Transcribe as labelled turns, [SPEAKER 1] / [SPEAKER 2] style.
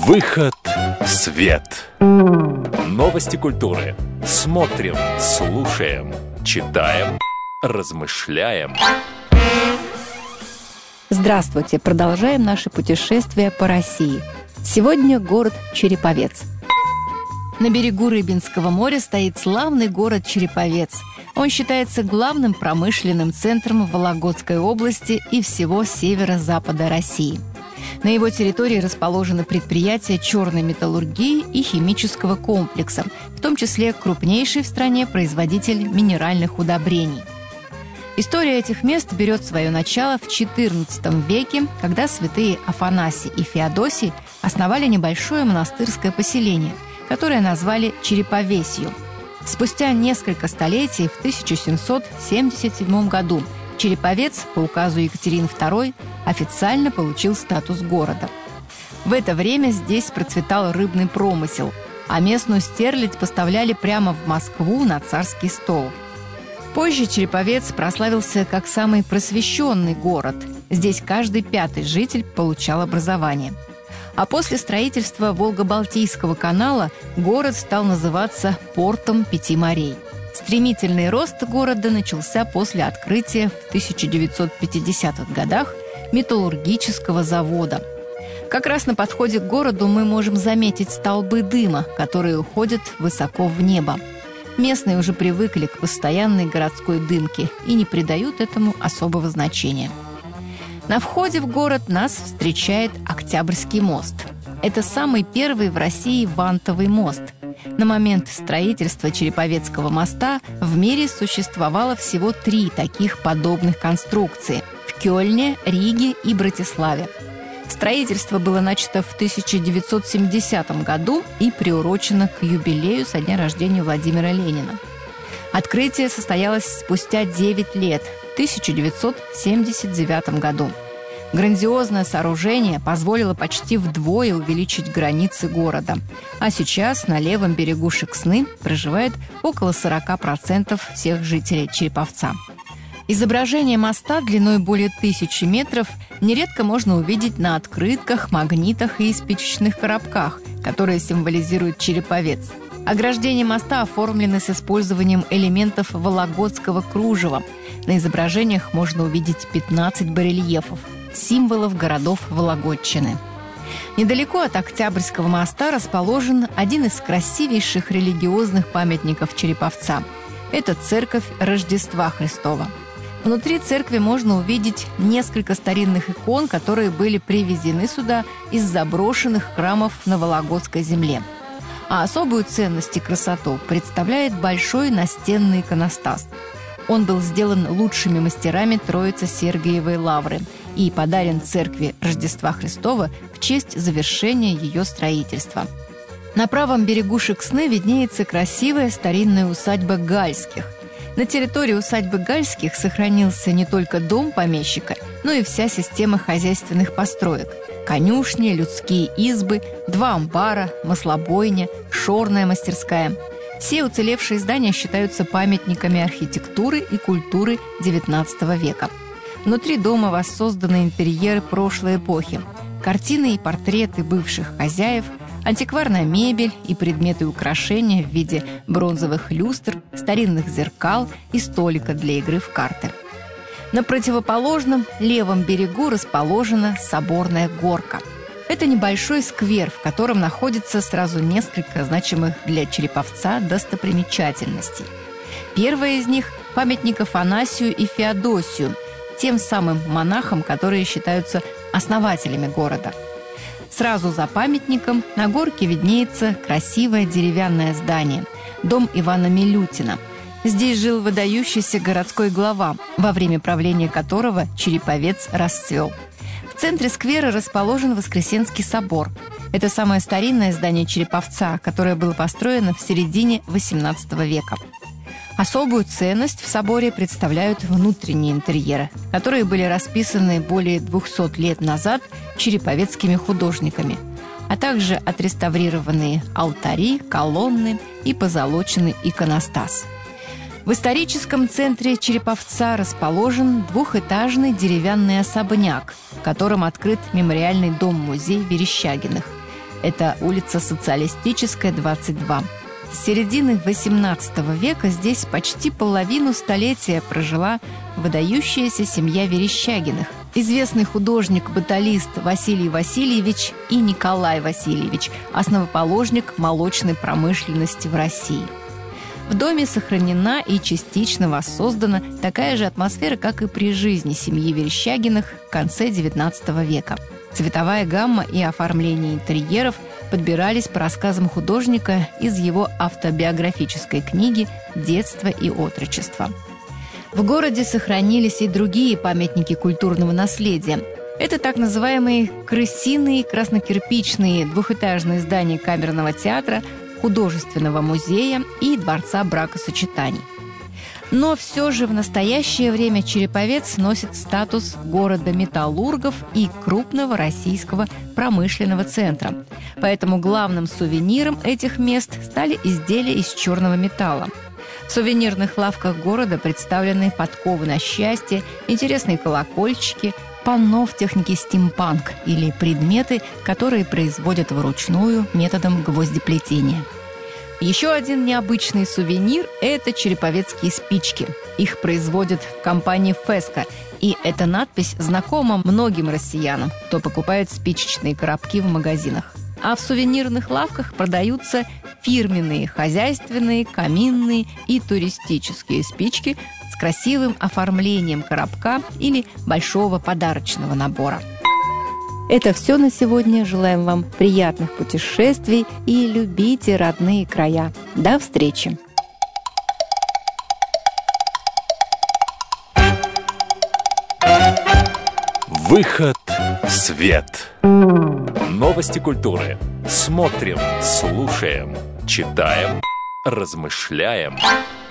[SPEAKER 1] Выход в свет. Новости культуры. Смотрим, слушаем, читаем, размышляем.
[SPEAKER 2] Здравствуйте! Продолжаем наше путешествие по России. Сегодня город Череповец. На берегу Рыбинского моря стоит славный город Череповец. Он считается главным промышленным центром Вологодской области и всего северо-запада России. На его территории расположены предприятия черной металлургии и химического комплекса, в том числе крупнейший в стране производитель минеральных удобрений. История этих мест берет свое начало в XIV веке, когда святые Афанасий и Феодосий основали небольшое монастырское поселение, которое назвали Череповесью. Спустя несколько столетий, в 1777 году, Череповец по указу Екатерины II официально получил статус города. В это время здесь процветал рыбный промысел, а местную стерлядь поставляли прямо в Москву на царский стол. Позже Череповец прославился как самый просвещенный город. Здесь каждый пятый житель получал образование. А после строительства Волго-Балтийского канала город стал называться портом Пяти морей. Стремительный рост города начался после открытия в 1950-х годах металлургического завода. Как раз на подходе к городу мы можем заметить столбы дыма, которые уходят высоко в небо. Местные уже привыкли к постоянной городской дымке и не придают этому особого значения. На входе в город нас встречает Октябрьский мост. Это самый первый в России вантовый мост. На момент строительства Череповецкого моста в мире существовало всего 3 таких подобных конструкции – в Кёльне, Риге и Братиславе. Строительство было начато в 1970 году и приурочено к юбилею со дня рождения Владимира Ленина. Открытие состоялось спустя 9 лет, в 1979 году. Грандиозное сооружение позволило почти вдвое увеличить границы города. А сейчас на левом берегу Шексны проживает около 40% всех жителей Череповца. Изображение моста длиной более 1000 метров нередко можно увидеть на открытках, магнитах и спичечных коробках, которые символизируют Череповец. Ограждение моста оформлено с использованием элементов вологодского кружева. На изображениях можно увидеть 15 барельефов – символов городов Вологодчины. Недалеко от Октябрьского моста расположен один из красивейших религиозных памятников Череповца. Это церковь Рождества Христова. Внутри церкви можно увидеть несколько старинных икон, которые были привезены сюда из заброшенных храмов на Вологодской земле. А особую ценность и красоту представляет большой настенный иконостас. Он был сделан лучшими мастерами Троице-Сергиевой лавры и подарен церкви Рождества Христова в честь завершения ее строительства. На правом берегу Шексны виднеется красивая старинная усадьба Гальских. На территории усадьбы Гальских сохранился не только дом помещика, но и вся система хозяйственных построек – конюшни, людские избы, 2 амбара, маслобойня, шорная мастерская. Все уцелевшие здания считаются памятниками архитектуры и культуры XIX века. Внутри дома воссозданы интерьеры прошлой эпохи, картины и портреты бывших хозяев, антикварная мебель и предметы украшения в виде бронзовых люстр, старинных зеркал и столика для игры в карты. На противоположном левом берегу расположена Соборная горка. Это небольшой сквер, в котором находится сразу несколько значимых для Череповца достопримечательностей. Первая из них – памятник Афанасию и Феодосию, тем самым монахам, которые считаются основателями города. Сразу за памятником на горке виднеется красивое деревянное здание – дом Ивана Милютина. Здесь жил выдающийся городской глава, во время правления которого Череповец расцвел. В центре сквера расположен Воскресенский собор. Это самое старинное здание Череповца, которое было построено в середине XVIII века. Особую ценность в соборе представляют внутренние интерьеры, которые были расписаны более 200 лет назад череповецкими художниками, а также отреставрированные алтари, колонны и позолоченный иконостас. В историческом центре Череповца расположен двухэтажный деревянный особняк, в котором открыт мемориальный дом-музей Верещагиных. Это улица Социалистическая, 22. С середины XVIII века здесь почти половину столетия прожила выдающаяся семья Верещагиных. Известный художник-баталист Василий Васильевич и Николай Васильевич, основоположник молочной промышленности в России. В доме сохранена и частично воссоздана такая же атмосфера, как и при жизни семьи Верещагиных в конце XIX века. Цветовая гамма и оформление интерьеров подбирались по рассказам художника из его автобиографической книги «Детство и отрочество». В городе сохранились и другие памятники культурного наследия. Это так называемые крысиные краснокирпичные двухэтажные здания камерного театра, художественного музея и дворца бракосочетаний. Но все же в настоящее время Череповец носит статус города металлургов и крупного российского промышленного центра. Поэтому главным сувениром этих мест стали изделия из черного металла. В сувенирных лавках города представлены подковы на счастье, интересные колокольчики, панно в технике стимпанк или предметы, которые производят вручную методом гвоздеплетения. Еще один необычный сувенир – это череповецкие спички. Их производят в компании «Феска», и эта надпись знакома многим россиянам, кто покупает спичечные коробки в магазинах. А в сувенирных лавках продаются фирменные хозяйственные, каминные и туристические спички с красивым оформлением коробка или большого подарочного набора. Это все на сегодня. Желаем вам приятных путешествий и любите родные края. До встречи!
[SPEAKER 1] Выход в свет. Новости культуры. Смотрим, слушаем, читаем, размышляем.